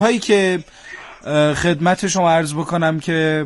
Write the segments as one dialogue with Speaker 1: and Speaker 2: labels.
Speaker 1: هایی که خدمت شما عرض بکنم که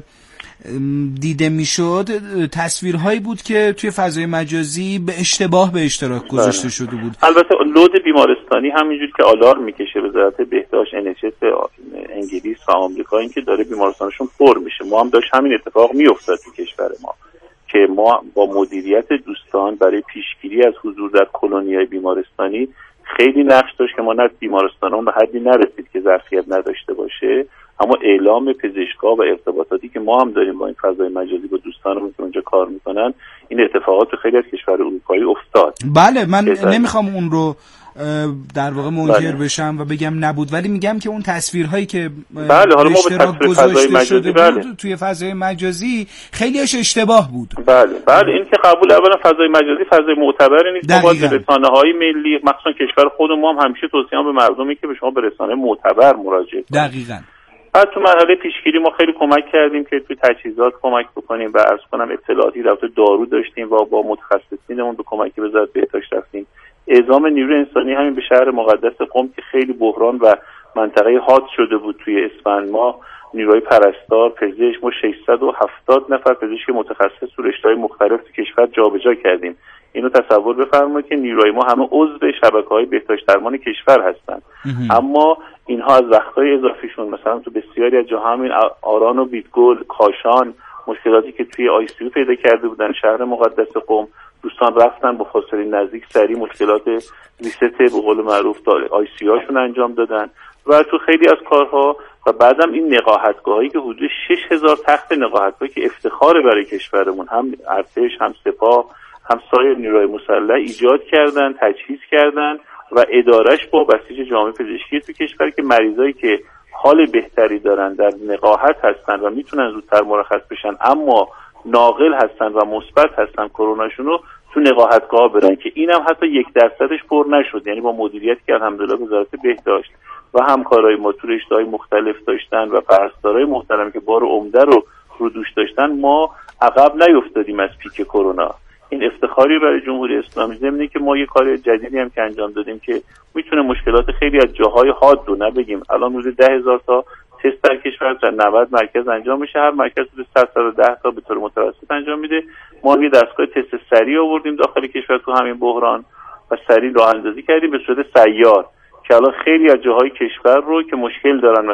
Speaker 1: دیده میشد تصویرهایی بود که توی فضای مجازی به اشتباه به اشتراک گذاشته شده بود.
Speaker 2: البته لود بیمارستانی همینجوری که آلارم میکشه وزارت بهداشت NHS انگلیس و آمریکا، این که داره بیمارستانشون پر میشه. ما هم داشت همین اتفاق میافتاد تو کشور ما که ما با مدیریت دوستان برای پیشگیری از حضور در کلونیای بیمارستانی خیلی نقش داشت که ما نه بیمارستانمون به حدی نرسید که ظرفیت نداشته باشه، اما اعلام پزشکا و ارتباطاتی که ما هم داریم با این فضای مجازی با دوستانمون که اونجا کار میکنن، این اتفاقات تو خیلی از کشور اروپایی افتاد.
Speaker 1: بله، من نمیخوام اون رو در واقع منکر بشم و بگم نبود، ولی میگم که اون تصویرهایی که
Speaker 2: حالا ما
Speaker 1: اشتراک گذاشته شده بود توی فضای مجازی خیلیش اشتباه بود.
Speaker 2: بله این که قبول، اولا فضای مجازی فضای معتبری نیست. ما باید رسانه‌های ملی مخصوصا کشور خود ما هم همیشه توصیه به مردمی که به شما به رسانه معتبر مراجعه کنید.
Speaker 1: دقیقاً.
Speaker 2: بعد تو مرحله پیشگیری ما خیلی کمک کردیم که توی تجهیزات کمک بکنیم و عرض کنم اطلاعاتی در مورد دارو داشتیم و با متخصصینمون به کمک وزارت بهداشت رفتیم. اعزام نیروی انسانی همین به شهر مقدس قم که خیلی بحران و منطقه حاد شده بود توی اسفند، ما نیروی پرستار، پزشک، ما 670 نفر پزشک متخصص تو رشته‌های مختلف تو کشور جابجا کردیم. اینو تصور بفرمایید که نیروی ما همه عضو شبکه‌های بهداشت درمان کشور هستن، اما اینها از وقت‌های اضافیشون مثلا تو بسیاری از جاها همین آران و بیتگل، کاشان، مشکلاتی که توی ICU پیدا کرده بودن شهر مقدس قم، دوستان رفتن با فاصله نزدیک سریع مشکلات ریست به قول معروف ICU هاشون انجام دادن و تو خیلی از کارها. و بعدم این نقاهتگاهایی که حدود 6000 تخت نقاهتگاه که افتخار برای کشورمون، هم ارتش، هم سپاه، هم سایر نیروهای مسلح ایجاد کردن، تجهیز کردن و ادارش با بسیج جامعه پزشکی تو کشور که مریضایی که حال بهتری دارن در نقاهت هستن و میتونن زودتر مرخص بشن اما ناقل هستن و مثبت هستن کروناشونو تو نقاهتگاه برن، که اینم حتی 1% پر نشد. یعنی با مدیریتی که الحمدلله وزارت بهداشت و همکارای ما تو رشته‌های مختلف داشتن و پرستارای محترم که بار عمده رو دوش داشتن، ما عقب نیفتادیم از پیک کرونا. این افتخاری برای جمهوری اسلامی. ضمن که ما یه کار جدیدی هم که انجام دادیم که میتونه مشکلات خیلی از جاهای حاد رو نبگیم. الان روزی 10,000 تا تست در کشور در 90 مرکز انجام میشه، هر مرکز رو 110 تا به طور متوسط انجام میده. ما یه دستگاه تست سریع آوردیم داخل کشور تو همین بحران و سریع راه اندازی کردیم به صورت سیار که الان خیلی از جاهای کشور رو که مشکل دارن،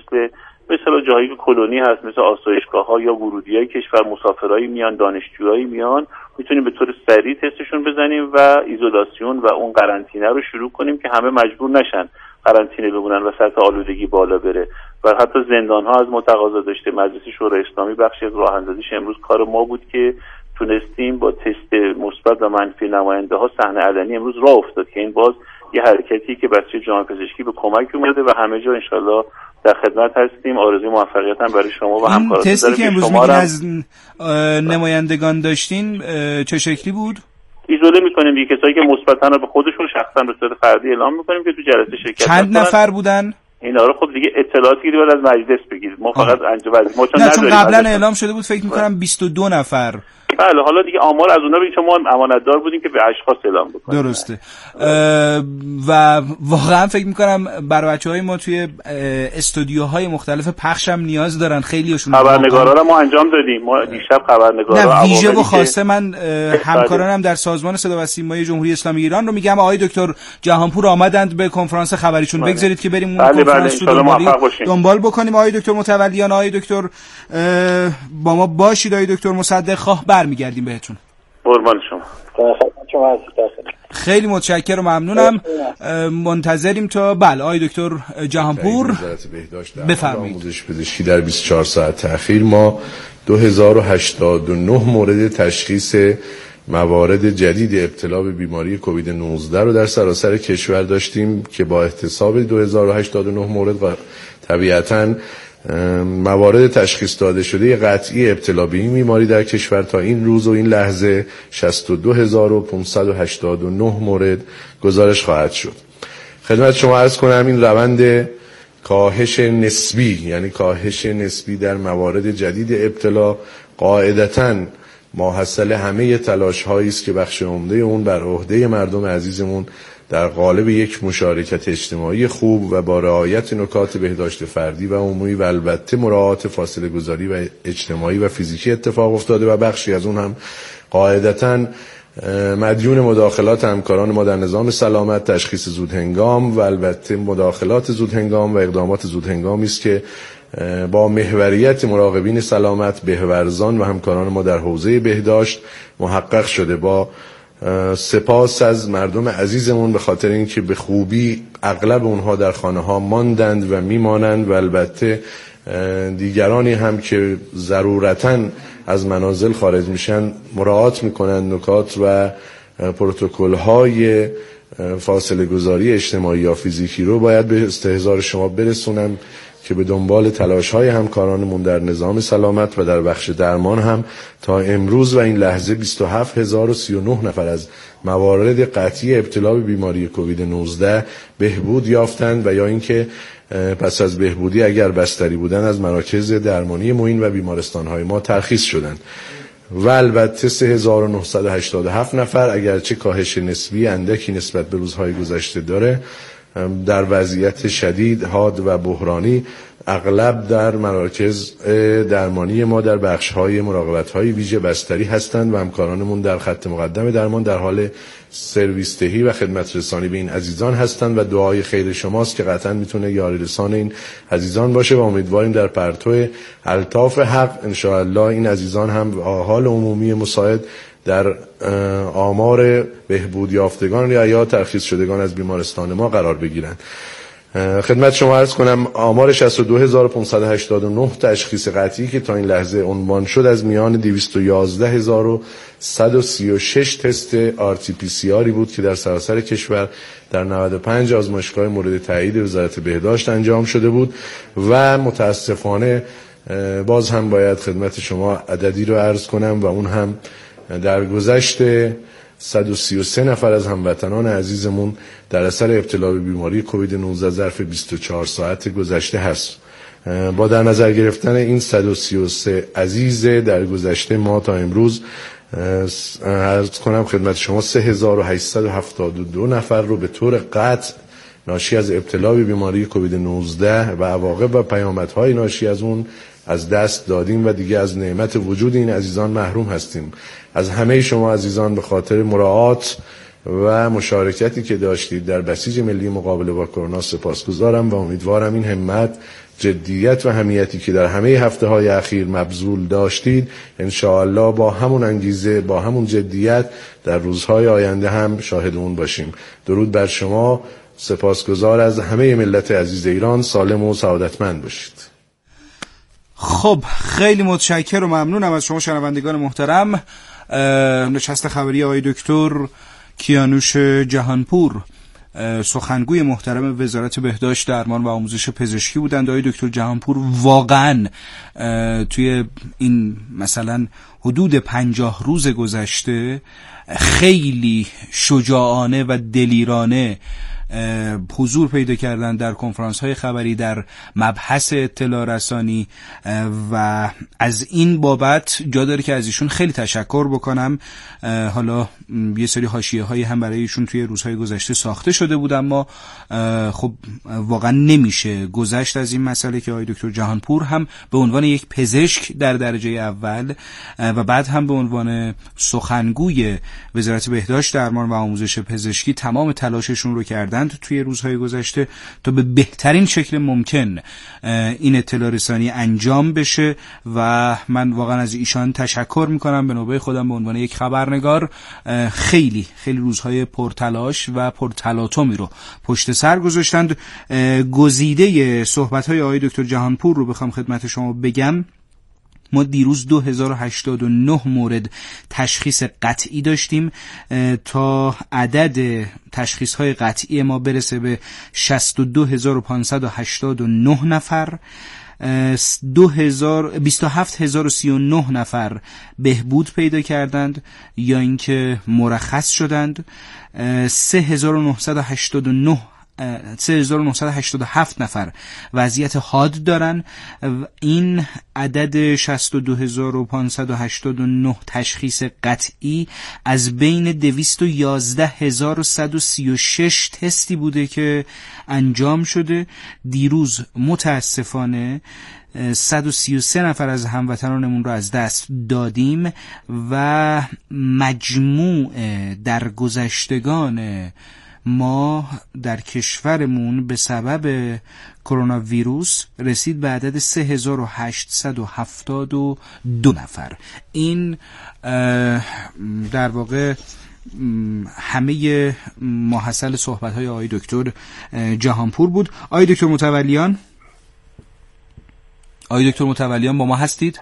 Speaker 2: مثلا جاهایی که کلونی هست، مثل آسایشگاه‌ها یا ورودی‌های کشور، مسافرایی میان، دانشجوهایی میان، میتونیم به طور سریع تستشون بزنیم و ایزولاسیون و اون قرنطینه رو شروع کنیم که همه مجبور نشن قرنطینه بمونن و سطح آلودگی بالا بره. و حتی زندان‌ها از ما تقاضا داشته. مجلس شورای اسلامی بخشی از راه اندازیش امروز کار ما بود که تونستیم با تست مثبت و منفی نماینده‌ها صحنه علنی امروز راه افتاد که این باز یه حرکتی که بچه جامعه پزشکی به کمک اومده و همه جا انشالله در خدمت هستیم. آرزوی موفقیت هم برای شما و همکاراتون.
Speaker 1: این تستی که امروز میگین از نمایندگان داشتین چه شکلی بود؟
Speaker 2: ایزوله میکنیم دیگه کسایی که مثبتن رو به خودشون شخصا به صورت فردی اعلام میکنیم که تو جلسه شرکت کنن.
Speaker 1: چند نفر بودن؟
Speaker 2: اینا رو خب دیگه اطلاعاتی که باید از مجلس بگیرید. ما فقط انجام ما
Speaker 1: چون قبلا اعلام شده بود فکر میکنم 22 نفر.
Speaker 2: بله، حالا دیگه آمار از اونها بگیم چون ما امانتدار بودیم که به اشخاص اعلام بکنیم.
Speaker 1: درسته. و واقعا فکر میکنم برای بچهای ما توی استودیوهای مختلف پخش هم نیاز دارن. خیلیشون
Speaker 2: خبرنگارا رو ما انجام دادیم. ما دیشب خبرنگارا
Speaker 1: نه ویژه و خاصه من همکارانم در سازمان صدا و سیمای جمهوری اسلامی ایران رو میگم آقای دکتر جهانپور آمدند به کنفرانس خبریشون. بگذارید که بریم اون کنفرانس رو دنبال بکنیم. آقای دکتر متولیان، آقای دکتر با ما باشید. آقای دکتر مصدق خواه برمیگردیم بهتون.
Speaker 2: قربان شما.
Speaker 1: خیلی متشکرم و ممنونم. منتظریم تا آقای دکتر جهانپور بفرمایید.
Speaker 3: آموزش پزشکی در 24 ساعت تأخیر ما 2089 مورد تشخیص موارد جدید ابتلا به بیماری کووید 19 رو در سراسر کشور داشتیم که با احتساب 2089 مورد و طبیعتاً موارد تشخیص داده شده قطعی ابتلا به این بیماری در کشور تا این روز و این لحظه 62589 مورد گزارش خواهد شد. خدمت شما عرض کنم این روند کاهش نسبی، یعنی کاهش نسبی در موارد جدید ابتلا، قاعدتاً ماحصل همه تلاش هایی است که بخش عمده اون بر عهده مردم عزیزمون در قالب یک مشارکت اجتماعی خوب و با رعایت نکات بهداشت فردی و عمومی و البته مراعات فاصله گذاری و اجتماعی و فیزیکی اتفاق افتاده و بخشی از اون هم قاعدتاً مدیون مداخلات همکاران ما در نظام سلامت، تشخیص زودهنگام و البته مداخلات زودهنگام و اقدامات زودهنگامی است که با محوریت مراقبین سلامت، بهورزان و همکاران ما در حوزه بهداشت محقق شده. با سپاس از مردم عزیزمون به خاطر اینکه به خوبی اغلب اونها در خانه ها ماندند و میمانند و البته دیگرانی هم که ضرورتاً از منازل خارج میشن مراعات میکنن نکات و پروتکل های فاصله گذاری اجتماعی یا فیزیکی رو باید به استحضار شما برسونم که به دنبال تلاش های همکارانمون در نظام سلامت و در بخش درمان هم تا امروز و این لحظه 27039 نفر از موارد قطعی ابتلا به بیماری کووید 19 بهبود یافتند و یا اینکه پس از بهبودی اگر بستری بودن از مراکز درمانی معین و بیمارستان‌های ما ترخیص شدند و البته 3987 نفر اگرچه کاهش نسبی اندکی نسبت به روزهای گذشته داره در وضعیت شدید، حاد و بحرانی اغلب در مراکز درمانی ما در بخش‌های مراقبت‌های ویژه بستری هستند و همکارانمون در خط مقدم درمان در حال سرویس دهی و خدمت رسانی به این عزیزان هستند و دعای خیر شماست که قطعا میتونه یاری رسان این عزیزان باشه و امیدواریم در پرتو الطاف حق ان شاء الله این عزیزان هم حال عمومی مساعد در آمار بهبود یافتگان یا ترخیص شدگان از بیمارستان ما قرار بگیرند. خدمت شما عرض کنم آمار 62589 تشخیص قطعی که تا این لحظه عنوان شد از میان 211136 تست RT-PCR بود که در سراسر کشور در 95 آزمایشگاه مورد تایید وزارت بهداشت انجام شده بود و متاسفانه باز هم باید خدمت شما عددی رو عرض کنم و اون هم در گذشته 133 نفر از هموطنان عزیزمون در اثر ابتلا به بیماری کووید 19 ظرف 24 ساعت گذشته هست. با در نظر گرفتن این 133 عزیز در گذشته ما تا امروز عرض کنم خدمت شما 3872 نفر رو به طور قطع ناشی از ابتلا به بیماری کووید 19 و عواقب و پیامدهای ناشی از اون از دست دادیم و دیگه از نعمت وجود این عزیزان محروم هستیم. از همه شما عزیزان به خاطر مراعات و مشارکتی که داشتید در بسیج ملی مقابله با کرونا سپاسگزارم و امیدوارم این همت، جدیت و حمیتی که در همه هفته‌های اخیر مبذول داشتید ان شاء الله با همون انگیزه، با همون جدیت در روزهای آینده هم شاهد اون باشیم. درود بر شما، سپاسگزار از همه ملت عزیز ایران، سالم و سعادتمند باشید.
Speaker 1: خب خیلی متشکرم و ممنونم از شما شنوندگان محترم. نشست خبری آقای دکتر کیانوش جهانپور سخنگوی محترم وزارت بهداشت درمان و آموزش پزشکی بودند. آقای دکتر جهانپور واقعا توی این مثلا حدود 50 روز گذشته خیلی شجاعانه و دلیرانه حضور پیدا کردن در کنفرانس های خبری در مبحث اطلاع رسانی و از این بابت جا داره که از ایشون خیلی تشکر بکنم. حالا یه سری حاشیه هایی هم برای ایشون توی روزهای گذشته ساخته شده بود اما خب واقعا نمیشه گذشت از این مسئله که آقای دکتر جهانپور هم به عنوان یک پزشک در درجه اول و بعد هم به عنوان سخنگوی وزارت بهداشت درمان و آموزش پزشکی تمام تلاششون رو کردند توی روزهای گذشته تا به بهترین شکل ممکن این اطلاع رسانی انجام بشه و من واقعا از ایشان تشکر میکنم. به نوبه خودم به عنوان یک خبرنگار خیلی خیلی روزهای پرتلاش و پرتلاطمی رو پشت سر گذاشتند. گزیده صحبت‌های آقای دکتر جهانپور رو بخوام خدمت شما بگم، ما دیروز 2089 مورد تشخیص قطعی داشتیم تا عدد تشخیص‌های قطعی ما برسه به 62589 نفر. 27039 نفر بهبود پیدا کردند یا اینکه مرخص شدند. 3989 3987 نفر وضعیت حاد دارن. این عدد 62589 تشخیص قطعی از بین 211136 تستی بوده که انجام شده. دیروز متاسفانه 133 نفر از هموطنانمون رو از دست دادیم و مجموع درگذشتگان ما در کشورمون به سبب کرونا ویروس رسید به عدد 3872 نفر. این در واقع همه ماحصل صحبت‌های آقای دکتر جهانپور بود. آقای دکتر متولیان با ما هستید؟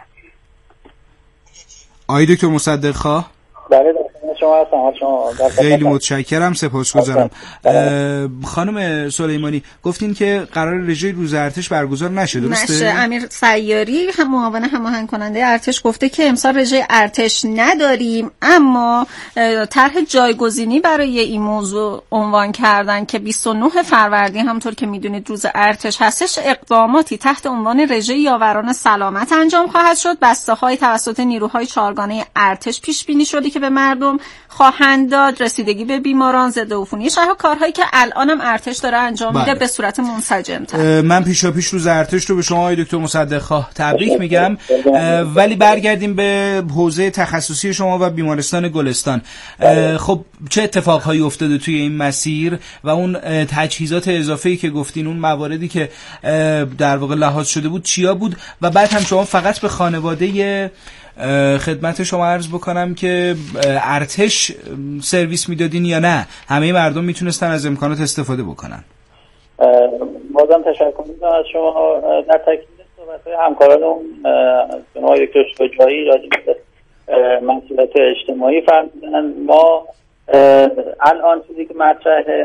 Speaker 1: آقای دکتر مصدق خواه؟
Speaker 4: بله شما
Speaker 1: خیلی متشکرم، سپاسگزارم. خانم سلیمانی گفتین که قرار رژه روز ارتش برگزار نشه، درسته؟
Speaker 5: نشه. امیر سیاری معاون هماهنگ کننده ارتش گفته که امسال رژه ارتش نداریم، اما طرح جایگزینی برای این موضوع عنوان کردن که 29 فروردین همونطور که میدونید روز ارتش هستش، اقداماتی تحت عنوان رژه یاوران سلامت انجام خواهد شد. بسته‌های توسط نیروهای چهارگانه ارتش پیش بینی شده که به مردم خواهند داد، رسیدگی به بیماران، ضد عفونی شهر، کارهایی که الانم ارتش داره انجام میده به صورت منسجم‌تر.
Speaker 1: من پیشاپیش روز ارتش رو به شما آقای دکتر مصدق خواه تبریک میگم، ولی برگردیم به حوزه تخصصی شما و بیمارستان گلستان. خب چه اتفاقهایی افتاده توی این مسیر و اون تجهیزات اضافه‌ای که گفتین، اون مواردی که در واقع لحاظ شده بود چیا بود؟ و بعد هم شما فقط به خانواده خدمت شما عرض بکنم که ارتش سرویس میدادین یا نه همه مردم میتونستن از امکانات استفاده بکنن؟
Speaker 4: بازم تشکر میکنم از شما. در تکمیل صحبت‌های همکارانم جناب دکتر شجاعی راجع به مسئولیت اجتماعی فرمودن. ما الان چیزی که مطرحه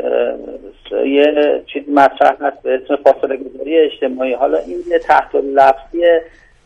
Speaker 4: یه چیز مطرح هست به اسم فاصله گذاری اجتماعی. حالا این یه تحت لفظیه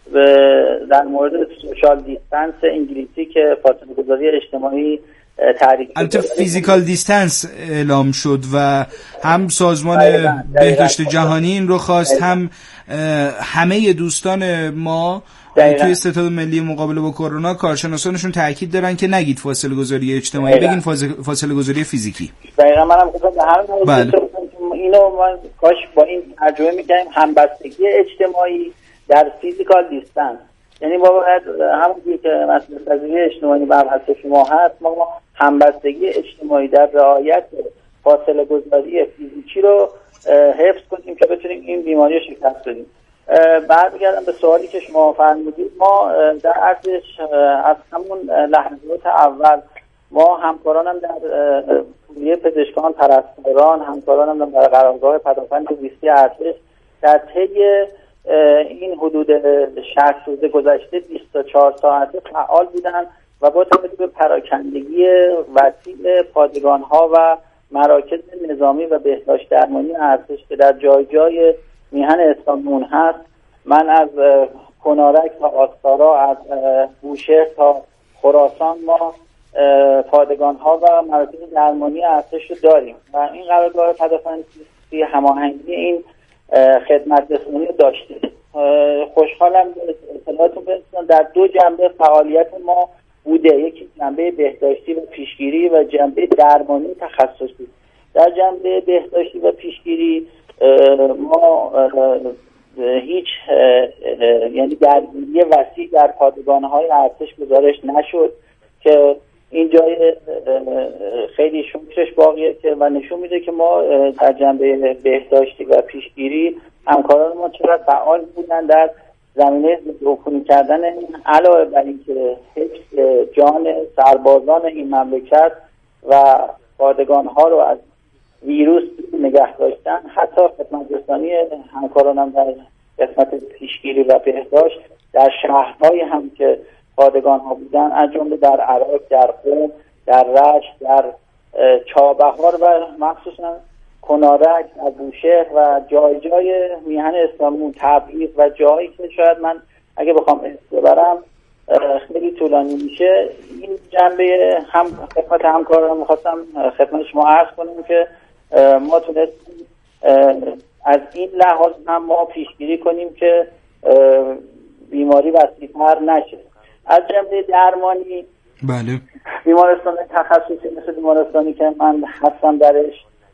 Speaker 4: در مورد سوشال دیستنس انگلیسی که فاصله گذاری اجتماعی تعریف
Speaker 1: البته فیزیکال دیستنس اعلام شد و هم سازمان بهداشت جهانی این رو خواست، هم همه دوستان ما توی ستاد ملی مقابله با کرونا کارشناسانشون تاکید دارن که نگید فاصله گذاری اجتماعی، بگین فاصله گذاری فیزیکی.
Speaker 4: دقیقاً منم گفتم به هر موضوع اینو ما کاش با این ترجمه می‌کردیم همبستگی اجتماعی در فیزیکال دیستنس. یعنی ما باید همونجوری که مسئله پذیری اجتماعی بر حسب شما هست، ما همبستگی اجتماعی در رعایت فاصله گذاری فیزیکی رو حفظ کنیم که بتونیم این بیماری رو شکست بدیم. برمیگردم به سوالی که شما فرمودید. ما در ارتش از همون لحظات اول ما همکارانم در کلیه پزشکان پرستاران، همکارانم در قرارگاه پدافند زیستی ارتش در طی این حدود 60 روز گذشته 24 ساعته فعال بودن و با توجه به پراکندگی وسیع پادگان‌ها و مراکز نظامی و بهداشت درمانی ارتش که در جای جای میهن اسلامیون هست، من از کنارک تا آستارا، از بوشهر تا خراسان ما پادگان‌ها و مراکز درمانی ارتش رو داریم و این قرارگاه پدافندی هماهنگی این خدمت رسانی داشته. خوشحالم به اطلاعاتون برسونم در دو جنبه فعالیت ما بوده، یکی جنبه بهداشتی و پیشگیری و جنبه درمانی تخصصی. در جنبه بهداشتی و پیشگیری ما هیچ یعنی درگیری وسیع در پادگان‌های ارتش گزارش نشد که این جای خیلی شکرش باقیه که و نشون میده که ما در جنبه بهداشتی و پیشگیری همکاران ما چقدر فعال بودن در زمینه ضدعفونی کردن، علاوه بر اینکه حفظ جان سربازان این مملکت و پادگان‌ها رو از ویروس نگه داشتن. حتی خدمت رسانی همکارانم در قسمت پیشگیری و بهداشت در شهرهای هم که پادگان ها بودن، از جمله در عراق، در قم، در رشت، در چابهار و مخصوصا کنارک، در بوشهر و جای جای میهن اسلامی، تبریز و جایی که شاید من اگه بخوام اسم ببرم خیلی طولانی میشه. این جنبه هم خدمت همکاران میخواستم خدمت شما عرض کنم که ما تونستیم از این لحاظ هم ما پیشگیری کنیم که بیماری وسیع‌تر نشه. از جمله درمانی،
Speaker 1: بله،
Speaker 4: بیمارستان تخصصی مثل بیمارستانی که من هستم درش،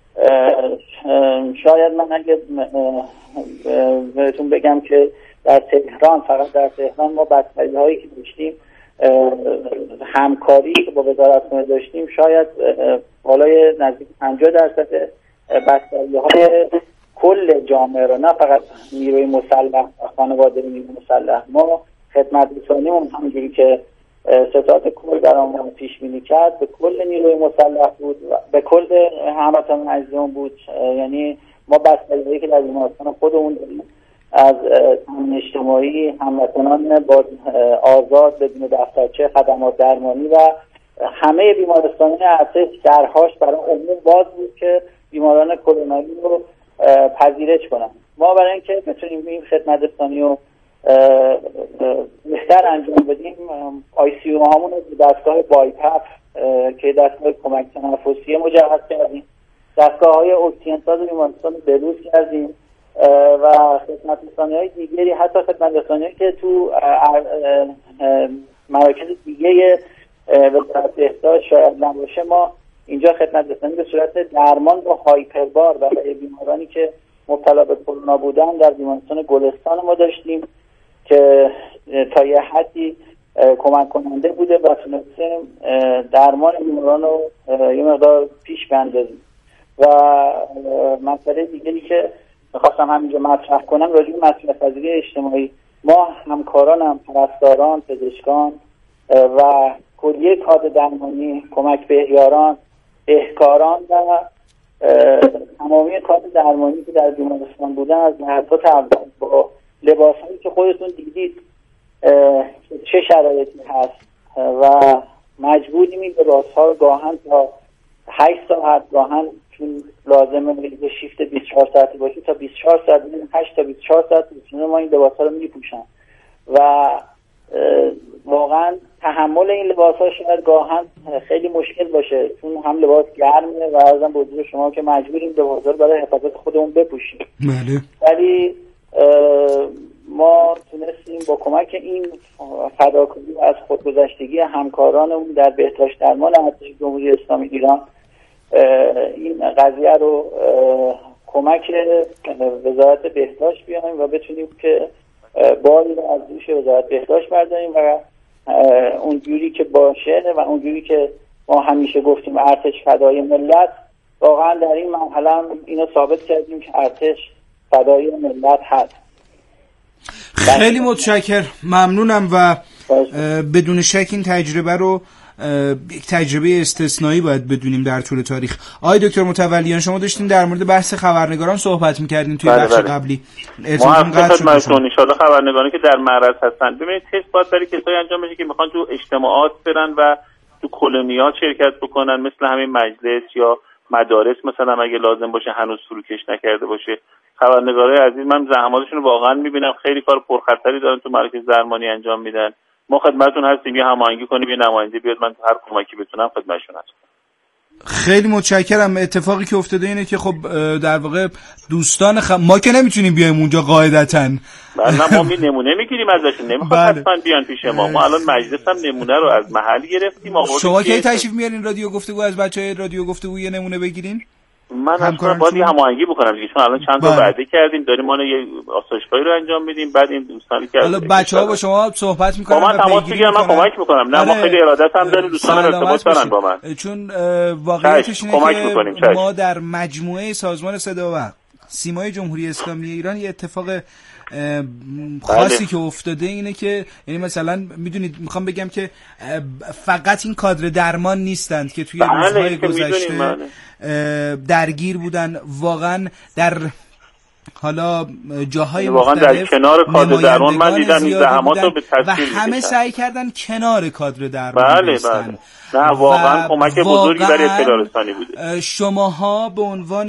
Speaker 4: شاید من اگه بهتون بگم که در تهران، فقط در تهران ما بستری هایی که داشتیم، همکاری که با وزارت خونه داشتیم، شاید بالای نزدیک 50% بستری های کل جامعه رو، نه فقط نیروی مسلح و خانواده نیروی مسلح، ما خدمت رسانیمون همونجوری که ستاد کل برامون پیش بینی کرد به کل نیروی مسلح بود و به کل هموطنان عزیزمون بود. یعنی ما بستری‌هایی که در بیمارستان خودمون داریم از تامین اجتماعی، هموطنان با آزاد بدون دفترچه، خدمات درمانی و همه بیمارستان‌های ارتش درهاش برای عموم باز بود که بیماران کرونایی رو پذیرش کنن. ما برای اینکه بتونیم این خدمت رسانی رو بهتر انجام بدیم، ICU هامون رو دستگاه بایپپ که دستگاه کمک تنفسی مجهز کردیم، دستگاه های اکسیژن ساز بیمارستان رو بروز کردیم و خدمت رسانی‌های دیگری، حتی خدمت رسانی‌هایی که تو مراکز دیگه وزارت بهداشت شاید نباشه، ما اینجا خدمت رسانی به صورت درمان با هایپربار برای بیمارانی که مبتلا به کرونا بودن در بیمارستان گلستان ما داشتیم که تا یه حدی کمک کننده بوده و تونستیم درمان بیماران رو یه مقدار پیش بندازیم. و مسئله دیگری که میخواستم همینجا مطرح کنم راجع به مسئله پذیری اجتماعی، ما همکاران، پرستاران، پزشکان و کلیه کادر درمانی، کمک بهیاران، بهکاران و تمامی کادر درمانی که در بیمارستان بودن از لحظات اول با لباسایی که خودتون دیدید چه شرایطی هست و مجبوریم این لباس‌ها رو گاهن تا 8 ساعت، گاهن چون لازمه یه شیفت 24 ساعتی باشه تا 24 ساعت، 8 تا 24 ساعت ما این لباس‌ها رو میپوشن و واقعا تحمل این لباس‌ها شاید گاهن خیلی مشکل باشه، چون هم لباس گرمه و عرضم به حضور شما که مجبوریم لباس‌ها رو برای حفاظت خودمون بپوشیم.
Speaker 1: بله.
Speaker 4: ولی ما تونستیم با کمک این فداکاری و از خودگذشتگی همکارانمون در بهداشت درمان ارتش جمهوری اسلامی ایران این قضیه رو کمک وزارت بهداشت بیایم و بتونیم که باری رو از دوش وزارت بهداشت برداریم و اونجوری که باشه و اونجوری که ما همیشه گفتیم ارتش فدای ملت، واقعا در این مرحله هم اینو ثابت کردیم که ارتش فدای ملت هست.
Speaker 1: خیلی متشکرم، ممنونم و بدون شک این تجربه رو یک تجربه استثنایی باید بدونیم در طول تاریخ. آقای دکتر متولیان، شما داشتین در مورد بحث خبرنگاران صحبت می‌کردین توی بخش قبلی.
Speaker 2: ما خدمتتون ان شاءالله خبرنگارانی که در معرض هستن، ببینید تست باید برای کسایی انجام بشه که میخوان تو اجتماعات برن و تو کلونیات شرکت بکنن، مثل همین مجلس یا مدارس مثلا اگه لازم باشه هنوز فروکش نکرده باشه. خبرنگارای عزیز، من زحماتشون رو واقعا میبینم، خیلی کار پرخطری دارن تو مراکز درمانی انجام میدن. ما خدمتتون هستیم، یه هماهنگی کنیم، یه نماینده بیاد، من هر کمکی بتونم خدمتشون هستم.
Speaker 1: خیلی متشکرم. اتفاقی که افتاده اینه که خب در واقع دوستان ما که نمیتونیم بیایم اونجا قاعدتاً.
Speaker 2: بله، ما نمونه میگیریم ازشون، نمیخواد حتما بیان پیش ما. ما الان مجلس هم نمونه رو از محل گرفتیم.
Speaker 1: شما کی تشریف میارین رادیو گفتگو از بچهای رادیو گفتگو یه نمونه بگیرین؟
Speaker 2: من اصلا باید هماهنگی بکنم دیگه، چون الان چند تا وعده کردیم داریم ما یه آسایشگاهی رو انجام میدیم، بعد این دوستانی که
Speaker 1: حالا بچه‌ها با شما صحبت می‌کنن،
Speaker 2: با من تماس میگیرن، من کمک می‌کنم. نه ما خیلی ارادت هم داریم، دوستان ارتباط دارن با من،
Speaker 1: چون واقعیتش اینه که ما در مجموعه سازمان صدا و سیمای جمهوری اسلامی ایران یه اتفاق خاصی که افتاده اینه که یعنی مثلا میدونید میخوام بگم که فقط این کادر درمان نیستند که توی روزهای گذشته درگیر بودن، واقعا در حالا جاهای
Speaker 2: مختلف در کنار کادر درمان من دیدم این زحمات رو به تصویر
Speaker 1: و همه سعی کردن کنار کادر درمان
Speaker 2: بله. نه واقعا کمک بزرگی برای اطلاع رسانی بوده.
Speaker 1: شماها به عنوان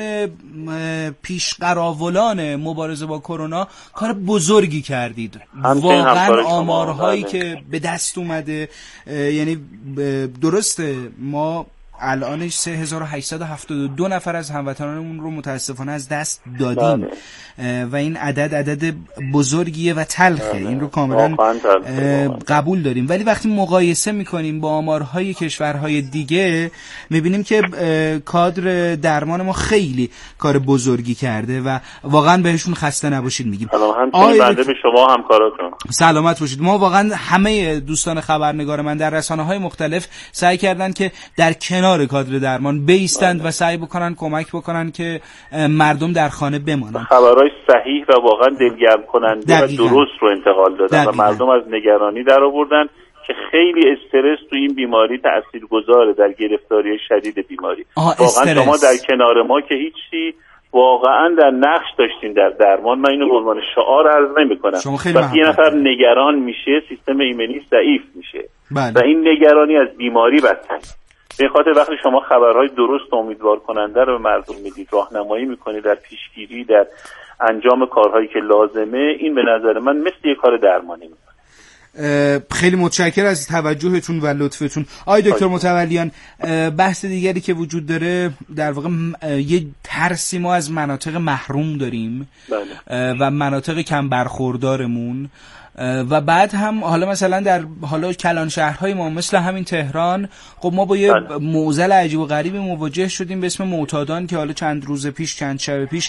Speaker 1: پیشقراولان مبارزه با کرونا کار بزرگی کردید. واقعا آمارهایی که به دست اومده، یعنی درسته ما الانش 3872 نفر از هموطنانمون رو متاسفانه از دست دادیم و این عدد بزرگیه و تلخه، این رو کاملا قبول داریم. ولی وقتی مقایسه میکنیم با آمارهای کشورهای دیگه میبینیم که کادر درمان ما خیلی کار بزرگی کرده و واقعا بهشون خسته نباشید میگیم.
Speaker 2: بنده به شما همکاراتون
Speaker 1: سلامت باشید. ما واقعا همه دوستان خبرنگار من در رسانه‌های مختلف سعی کردن که در کنار کادر درمان بایستند و سعی بکنن کمک بکنن که مردم در خانه بمانن.
Speaker 2: خبرهای صحیح و واقعا دلگرم کننده و درست رو انتقال دادن و مردم از نگرانی در آوردن که خیلی استرس تو این بیماری تاثیرگذاره در گرفتاری شدید بیماری. واقعا شما در کنار ما که هیچی واقعا در نقش داشتین در درمان. من اینو به عنوان شعار عرض نمی‌کنم. وقتی یه نفر نگران میشه سیستم ایمنی ضعیف میشه و این نگرانی از بیماری بدتر. به خاطر وقتی شما خبرهای درست و امیدوار کننده رو به مردم میدید، راهنمایی میکنید در پیشگیری، در انجام کارهایی که لازمه، این به نظر من مثل یه کار درمانی میمونه.
Speaker 1: خیلی متشکرم از توجهتون و لطفتون. آقای دکتر متولیان، بحث دیگری که وجود داره در واقع یه ترسی ما از مناطق محروم داریم و مناطق کم برخوردارمون و بعد هم حالا مثلا در حالا کلان شهرهای ما مثل همین تهران، خب ما با یه معضل عجیب و غریبی مواجه شدیم به اسم معتادان که حالا چند شب پیش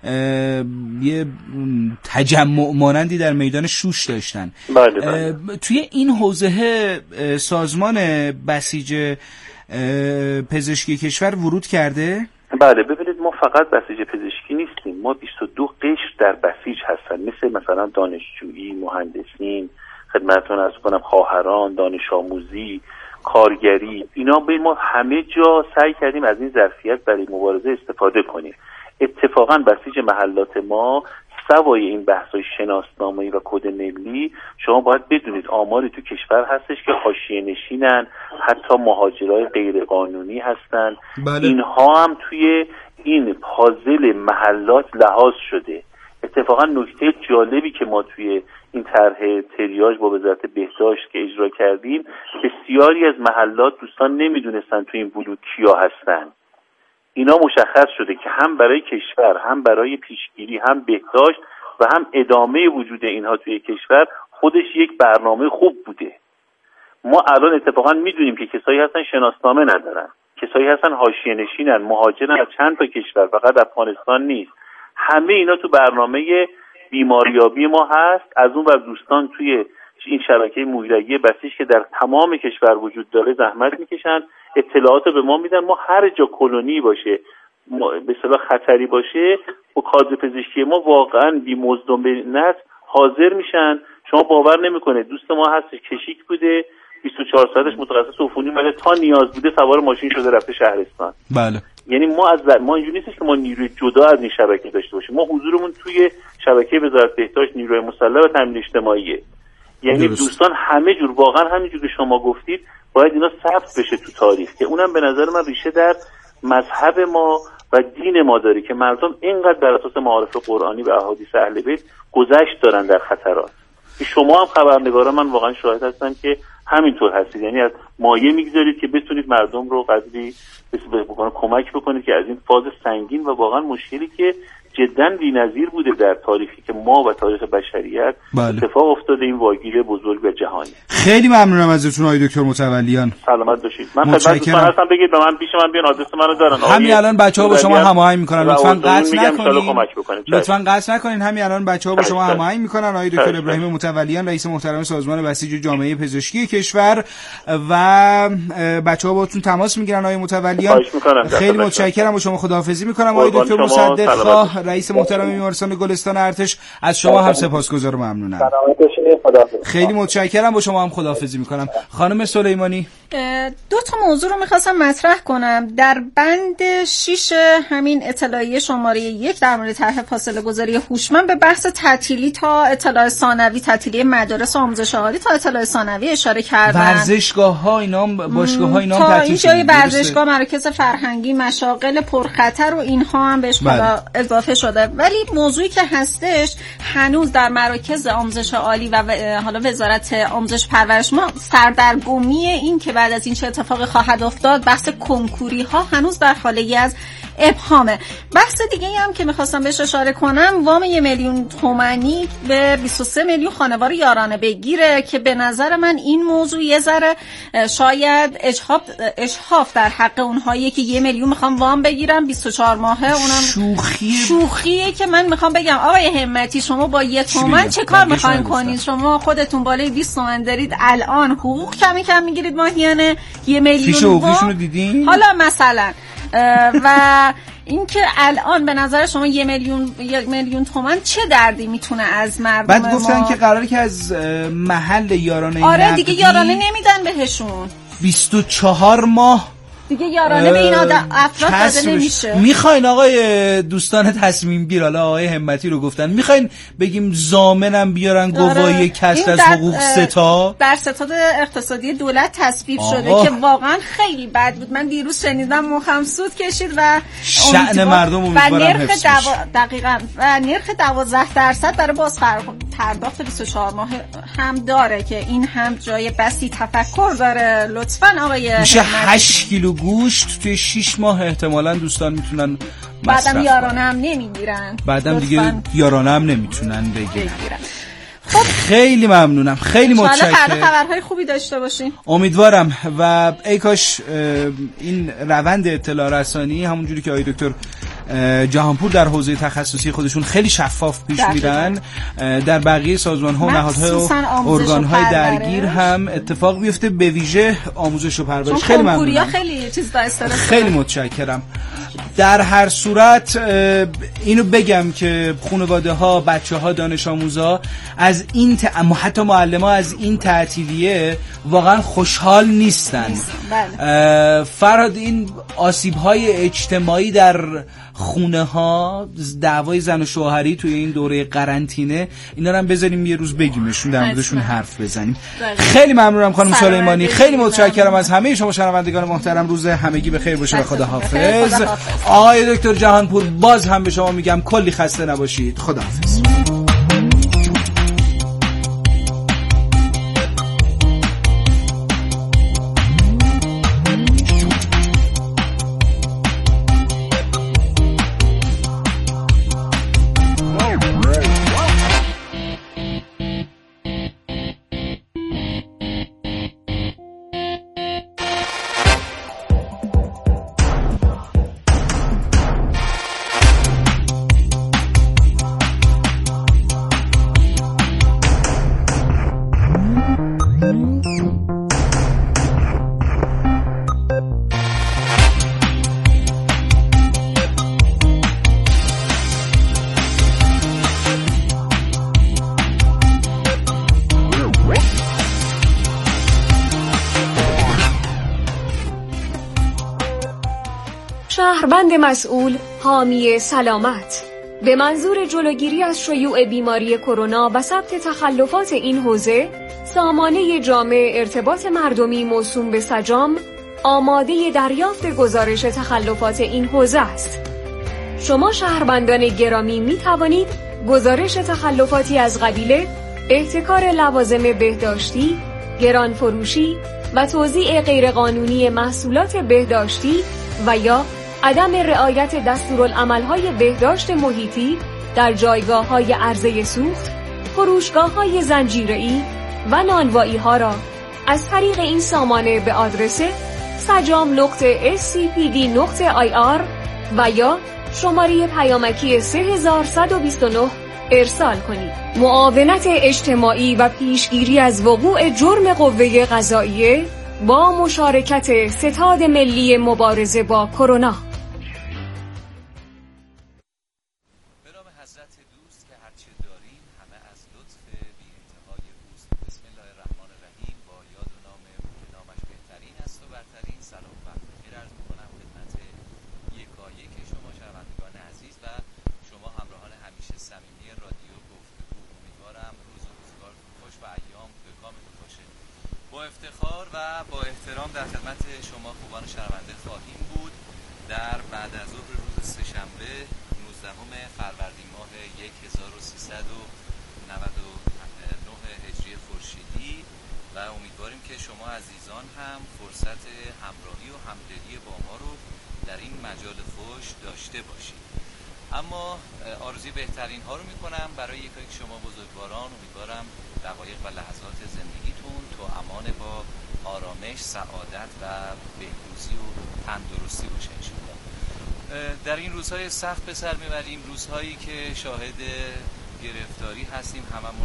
Speaker 1: یه تجمع مانندی در میدان شوش داشتن. توی این حوزه سازمان بسیج پزشکی کشور ورود کرده؟
Speaker 2: بله، ببینید ما فقط بسیج پزشکی نیستیم، ما 22 قشر در بسیج هستن، مثلا دانشجویی، مهندسین، خدمتتون عرض کنم خواهران، دانش آموزی، کارگری، اینا به ما همه جا سعی کردیم از این ظرفیت برای مبارزه استفاده کنیم. اتفاقا بسیج محلات ما سوای این بحث‌های شناسنامه‌ای و کد ملی، شما باید بدونید آماری تو کشور هستش که حاشیه نشینن، حتی مهاجرای غیر قانونی هستن. اینها هم توی این پازل محلات لحاظ شده. اتفاقا نکته جالبی که ما توی این طرح تریاج با وزارت بهداشت که اجرا کردیم، بسیاری از محلات دوستان نمیدونستن توی این بلوک کیا هستن. اینا مشخص شده که هم برای کشور، هم برای پیشگیری، هم بهداشت و هم ادامه وجود اینها توی کشور خودش یک برنامه خوب بوده. ما الان اتفاقا میدونیم که کسایی هستن شناسنامه ندارن، کسایی هستن حاشیه نشینن، مهاجرن از چند تا کشور، فقط افغانستان نیست. همه اینا تو برنامه بیماریابی ما هست. از اون ور دوستان توی این شبکه مهرگی بسیج که در تمام کشور وجود داره زحمت میکشن، اطلاعات به ما میدن. ما هر جا کلونی باشه، به اصطلاح خطری باشه، با کادر پزشکی ما واقعا بی مزد و منت حاضر میشن. شما باور نمیکنه دوست ما هست کشیک بوده 24 ساعتش متخصص عفونی، ولی تا نیاز بوده سوار ماشین شده رفته شهرستان.
Speaker 1: بله.
Speaker 2: یعنی ما اینجوری نیست که ما نیروی جدا از این شبکه داشته باشیم. ما حضورمون توی شبکه وزارت بهداشت، نیروی مسلح و تامین اجتماعیه. یعنی دوستان همه جور، واقعا همینجور که شما گفتید، باید اینا ثبت بشه تو تاریخ، که اونم به نظر من ریشه در مذهب ما و دین ما داره که مردم اینقدر بر اساس معارف قرآنی و احادیث اهل بیت گذشت دارن در خطرات. شما هم خبرنگارا من واقعا شاهد هستم که همینطور هستید، یعنی از مایه میگذارید که بتونید مردم رو قدری کمک بکنید که از این فاز سنگین و واقعا مشکلی که جدا بی‌نظیر بوده در تاریخی که ما و تاریخ بشریت اتفاق افتاده، این واگیر بزرگ و جهانی.
Speaker 1: خیلی ممنونم ازتون آقای دکتر متولیان.
Speaker 2: سلامت باشید. من خدمت دوستان هستم، بگید به من پیش من بیان، آدرس منو دارن.
Speaker 1: همین الان بچه‌ها با شما هماهنگ میکنن، لطفاً قطع نکنید. لطفاً قطع نکنید. همین الان بچه‌ها با شما هماهنگ میکنن. آقای دکتر ابراهیم متولیان، رئیس محترم سازمان بسیج جامعه پزشکی کشور، و بچه‌ها باهاتون تماس میگیرن. آقای متولیان خیلی متشکرم، با شما خداحافظی میکنم. آقای دکتر مصدق رئیس محترم بیمارستان گلستان ارتش، از شما هم سپاسگزارم و ممنونم. خیلی متشکرم، با شما هم خداحافظی میکنم. خانم سلیمانی،
Speaker 5: دو تا موضوع رو میخواستم مطرح کنم. در بند 6 همین اطلاعیه شماره 1 در مورد طرح فاصله گذاری هوشمند به بحث تعطیلی تا اطلاع ثانوی، تعطیلی مدارس آموزش عالی تا اطلاع ثانوی اشاره کردن.
Speaker 1: ورزشگاه‌ها اینا، باشگاه‌ها اینا
Speaker 5: تا اینجای ورزشگاه، مراکز فرهنگی، مشاغل پرخطر و اینها هم بهش اضافه اضافه شده. ولی موضوعی که هستش هنوز در مراکز آموزش عالی و حالا وزارت آموزش پرورش ما سردرگمی این که بعد از این چه اتفاقی خواهد افتاد، بحث کنکوری ها هنوز در حاله از ابهامه. بحث دیگه هم که میخواستم بهش اشاره کنم، وام 1 میلیون تومانی به 23 میلیون خانوار یارانه بگیره که به نظر من این موضوع یه ذره شاید اجحاف در حق اونهایی که 1 میلیون میخوام وام بگیرم 24 ماهه. اونم شوخیه که من میخوام بگم آقای همتی شما با 1 تومن چه کار میخواین کنید؟ شما خودتون بالای 20 تومن دارید، الان حقوق کم میگیرید ماهیانه. 1 میلیون
Speaker 1: وام دیدین؟
Speaker 5: حالا مثلا و اینکه الان به نظر شما 1 میلیون تومان چه دردی میتونه از مردم
Speaker 1: بعد گفتن که قراره که از محل یارانه
Speaker 5: آره دیگه یارانه نمیدن بهشون
Speaker 1: 24 ماه
Speaker 5: دیگه یارانه به این افراد داده نمیشه.
Speaker 1: میخواین آقای دوستان تصمیم گیر، حالا آقای همتی رو گفتن، میخواین بگیم ضامنم بیارن گواهی کسر از حقوق ستا
Speaker 5: در ستاد اقتصادی دولت تصویب شده که واقعا خیلی بد بود. من دیروز شنیدم مخم سود کشید و
Speaker 1: شأن مردم امیدوارم حفظ بشه.
Speaker 5: دقیقاً و نرخ 12% برای باز پرداخت 24 ماه هم داره که این هم جای بسی تفکر داره. لطفاً آقای
Speaker 1: میشه 8 کیلو گوشت توی 6 ماه احتمالاً دوستان میتونن
Speaker 5: بعدم یارانه هم نمیگیرن،
Speaker 1: بعدم دیگه یارانه هم نمیتونن بگیرن. خب خیلی ممنونم، خیلی متشکرم.
Speaker 5: فردا خبرهای خوبی داشته باشین
Speaker 1: امیدوارم. و ای کاش این روند اطلاع رسانی همونجوری که آقای دکتر جهانپور در حوزه تخصصی خودشون خیلی شفاف پیش میرن، در بقیه سازمان‌ها و نهادهای و ارگان‌های درگیر هم اتفاق بیفته، به ویژه آموزش و پرورش. خیلی ممنونم.
Speaker 5: خیلی چیز داشته.
Speaker 1: خیلی متشکرم. در هر صورت اینو بگم که خانواده‌ها، بچه‌ها، دانش آموزا از این حتی معلم‌ها از این تعطیلیه واقعا خوشحال نیستن. فراد این آسیب‌های اجتماعی در خونه ها، دعوای زن و شوهری توی این دوره قرنطینه، اینا رو هم بذاریم یه روز بگیمشون، در موردشون حرف بزنیم. خیلی ممنونم خانم سلیمانی، خیلی متشکرم از همه شما شنوندگان محترم. روز همگی بخیر باشه و خداحافظ. آقای دکتر جهانپور باز هم به شما میگم کلی خسته نباشید. خداحافظ.
Speaker 6: شهروند مسئول، حامی سلامت. به منظور جلوگیری از شیوع بیماری کرونا و ثبت تخلفات این حوزه، سامانه جامع ارتباط مردمی موسوم به سجام آماده دریافت گزارش تخلفات این حوزه است. شما شهروندان گرامی می توانید گزارش تخلفاتی از قبیل احتکار لوازم بهداشتی، گران فروشی و توزیع غیرقانونی محصولات بهداشتی و یا عدم رعایت دستورالعمل‌های بهداشت محیطی در جایگاه‌های عرضه سوخت، فروشگاه‌های زنجیره‌ای و نانوایی‌ها را از طریق این سامانه به آدرس sajam.scpd.ir و یا شماره پیامکی 3129 ارسال کنید. معاونت اجتماعی و پیشگیری از وقوع جرم قوه قضاییه با مشارکت ستاد ملی مبارزه با کرونا.
Speaker 7: با افتخار و با احترام در خدمت شما خوبان شنونده خواهیم بود در بعد از ظهر روز سه‌شنبه فروردین ماه 1399 هجری خورشیدی و امیدواریم که شما عزیزان هم فرصت همراهی و همدلی با ما رو در این مجال خوش داشته باشید. اما آرزوی بهترین ها رو میکنم برای یک شما بزرگواران. امیدوارم دقایق و لحظات زندگیتون تو امان با آرامش، سعادت و بهروزی و تندرستی باشه انشاءالله. در این روزهای سخت به سر میبریم، روزهایی که شاهد گرفتاری هستیم هممون